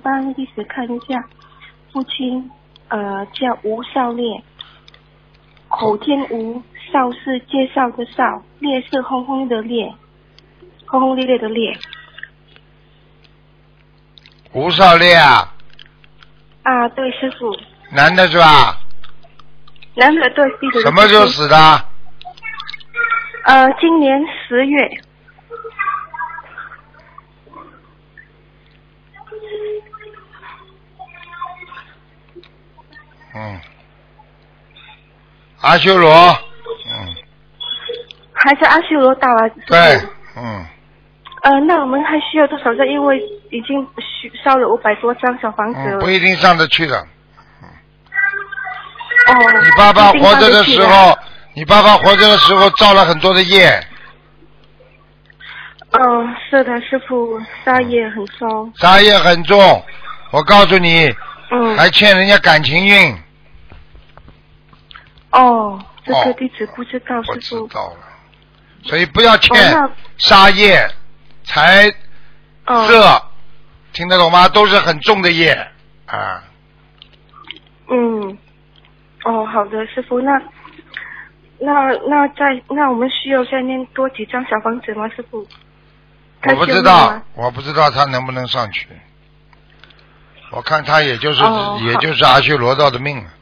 帮弟子看一下，父亲叫吴少烈，口天吴，少是介绍的少，烈是轰轰的烈，轰轰烈烈的烈。 吴少烈啊？ 啊，对，师傅。 男的是吧？ 男的，对，弟子。 什么时候死的？ 今年10月。 阿修罗。 还是阿修罗到了。 对， 那我们还需要多少张？因为已经烧了500多张小房子了。 不一定上得去的。 你爸爸活着的时候，造了很多的业。 是的，师傅，杀业很重。 杀业很重，我告诉你，还欠人家感情运。 这个弟子不知道，师傅。 我知道了，所以不要欠杀业、财、色，听得懂吗？都是很重的业啊。 好的，师傅，那我们需要再念多几张小房子吗，师傅？ 我不知道他能不能上去。我看他也就是阿修罗道的命了。